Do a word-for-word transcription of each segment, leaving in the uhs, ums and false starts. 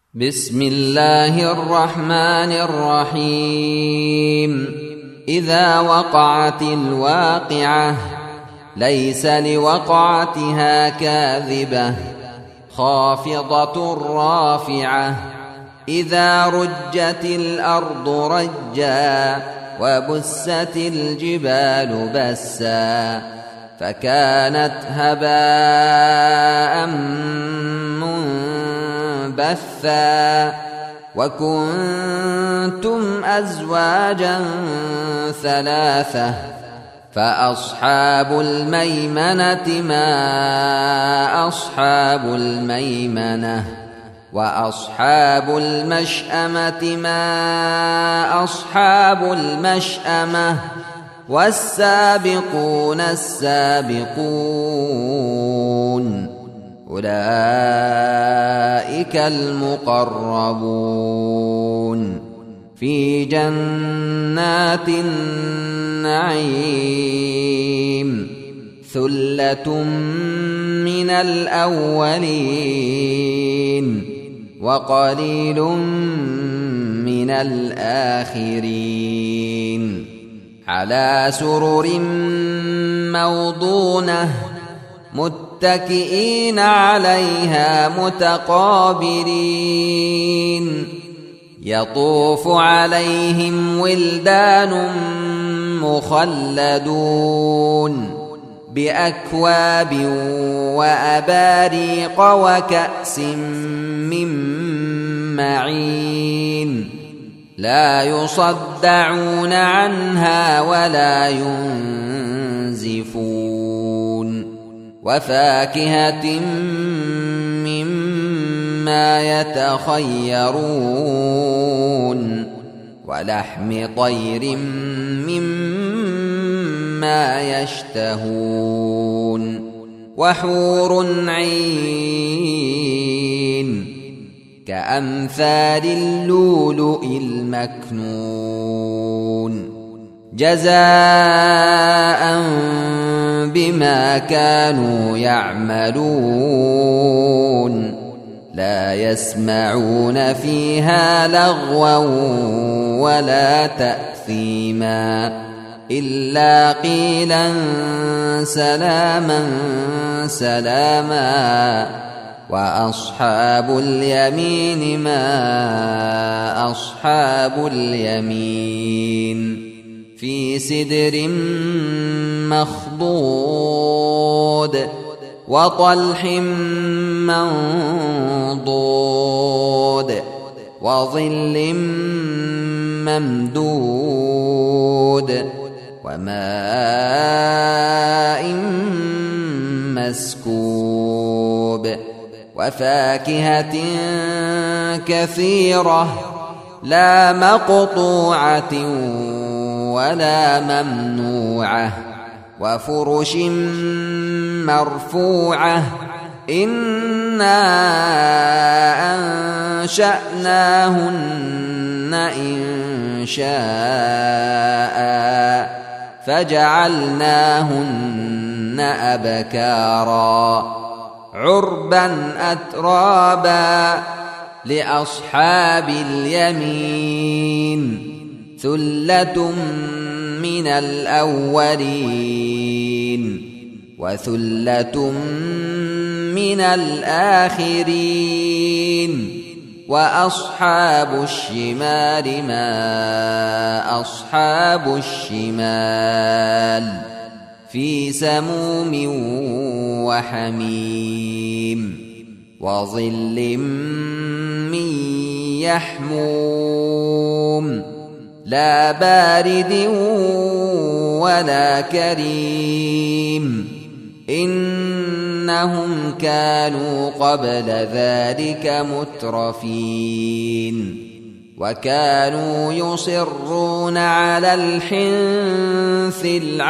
بسم الله الرحمن الرحيم. إذا وقعت الواقعة ليس لوقعتها كاذبة خافضة رافعة. إذا رجت الأرض رجا وبست الجبال بسا فكانت هباء منبثا وكنتم أزواجا ثلاثة فأصحاب الميمنة ما أصحاب الميمنة وأصحاب المشأمة ما أصحاب المشأمة والسابقون السابقون أولئك المقربون في جنات النعيم ثلة من الأولين وقليل من الآخرين على سرر موضونة متكئين عليها متقابلين يطوف عليهم ولدان مخلدون بأكواب وأباريق وكأس من معين لا يصدعون عنها ولا ينزفون وفاكهة مما يتخيرون ولحم طير مما يشتهون وحور عين كأمثال اللؤلؤ المكنون جزاء بما كانوا يعملون لا يسمعون فيها لغوا ولا تأثيما إلا قيلا سلاما سلاما وأصحاب اليمين ما أصحاب اليمين في سدر مخضود وطلح منضود وظل ممدود وماء مسكوب وفاكهة كثيرة لا مقطوعة ولا ممنوعة وفرش مرفوعة إنا أنشأناهن إن شاء فجعلناهن أبكارا عربا أترابا لأصحاب اليمين ثلة من الأولين وثلة من الآخرين وأصحاب الشمال ما أصحاب الشمال في سموم وحميم وظل من يحموم لا بارد ولا كريم إنهم كانوا قبل ذلك مترفين وكانوا يصرون على الحنث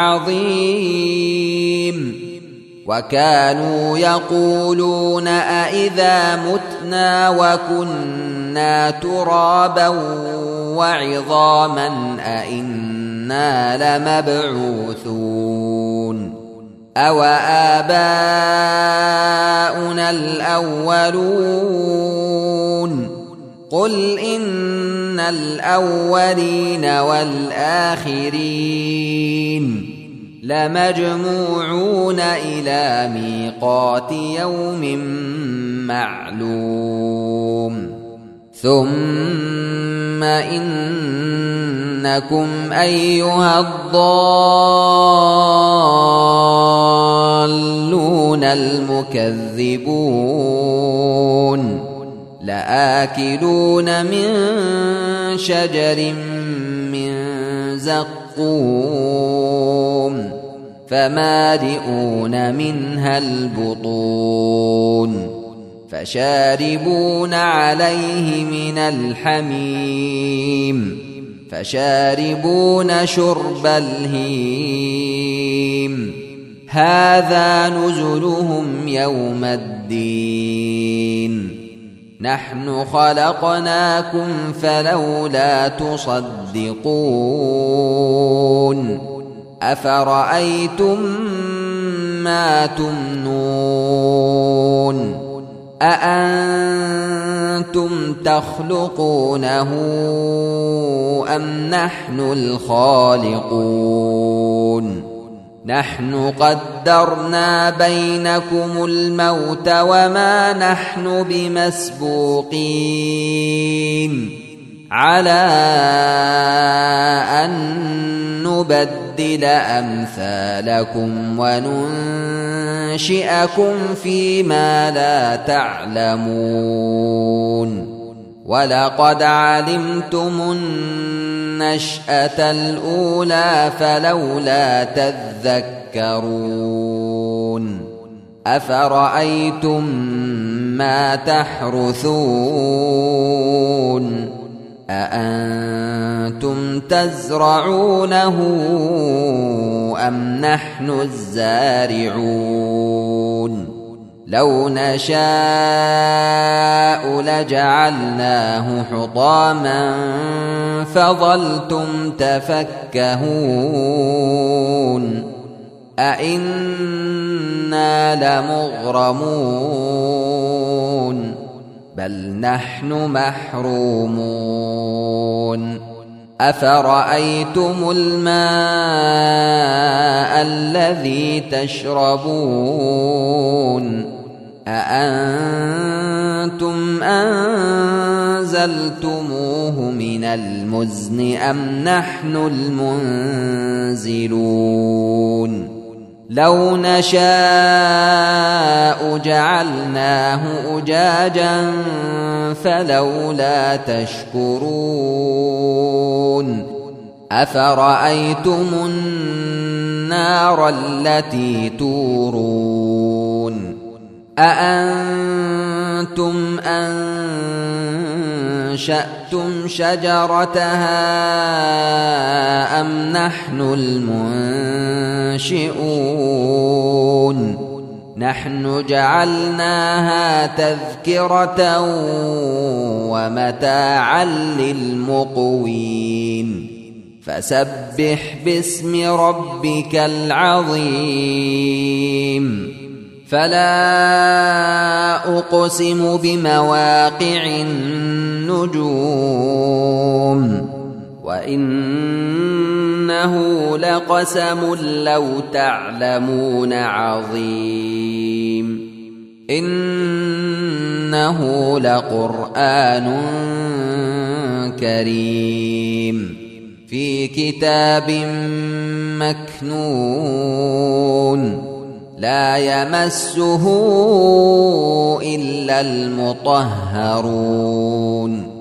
العظيم وكانوا يقولون أئذا متنا وكنا ترابا وعظاما أئنا لمبعوثون أو آباؤنا الأولون قل إن الأولين والآخرين لمجموعون إلى ميقات يوم معلوم ثم إنكم أيها الضالون المكذبون لآكلون من شجر من زقوم فمالئون منها البطون فشاربون عليه من الحميم فشاربون شرب الهيم هذا نزلهم يوم الدين نحن خلقناكم فلولا تصدقون أفرأيتم ما تمنون أأنتم تخلقونه أم نحن الخالقون نحن قدرنا بينكم الموت وما نحن بمسبوقين على أن نبدل أمثالكم وننشئكم فيما لا تعلمون ولقد علمتم النشأة الأولى فلولا تذكرون أفرأيتم ما تحرثون أأنتم تزرعونه أم نحن الزارعون لو نشاء لجعلناه حطاما فظلتم تفكهون أئنا لمغرمون بل نحن محرومون أفرأيتم الماء الذي تشربون أأنتم أنزلتموه من المزن أم نحن المنزلون لو نشاء جعلناه أجاجا فلولا تشكرون أفرأيتم النار التي تورون أأنتم أنشأتم شجرتها أم نحن المنشئون نحن جعلناها تذكرة ومتاعا للمقوين فسبح باسم ربك العظيم فلا أقسم بمواقع النجوم وإنه لقسم لو تعلمون عظيم إنه لقرآن كريم في كتاب مكنون لا يمسه إلا المطهرون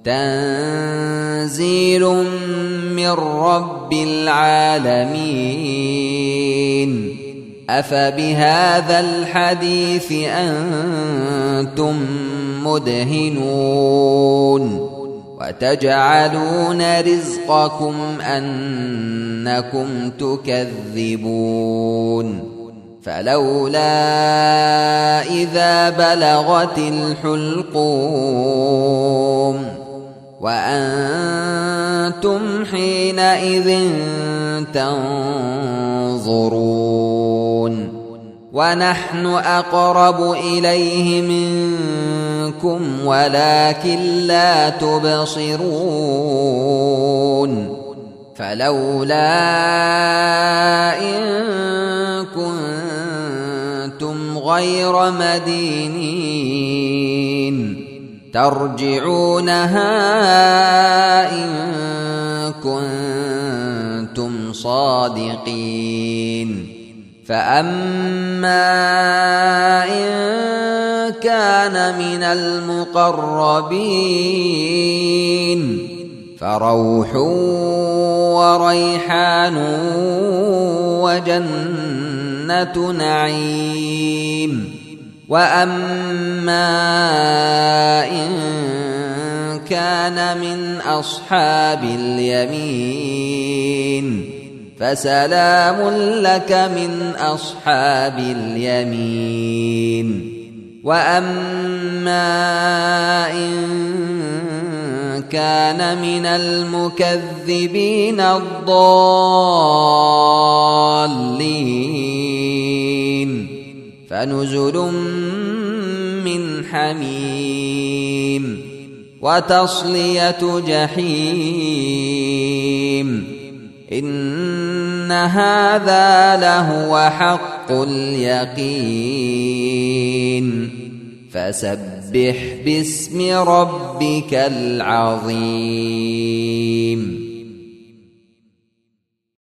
تنزيل من رب العالمين أفبهذا الحديث أنتم مدهنون وتجعلون رزقكم أنكم تكذبون فلولا إذا بلغت الحلقوم وأنتم حينئذ تنظرون ونحن أقرب إليه منكم ولكن لا تبصرون فلولا إن كنتم غير مدينين ترجعونها إن كنتم صادقين فأما إن كان من المقربين فروح وريحان وجنة نعيم وأما إن كان من أصحاب اليمين فسلام لك من أصحاب اليمين وأما إن كان من المكذبين الضالين فنزل من حميم وتصلية جحيم إن هذا لهو حق اليقين فسبح باسم ربك العظيم.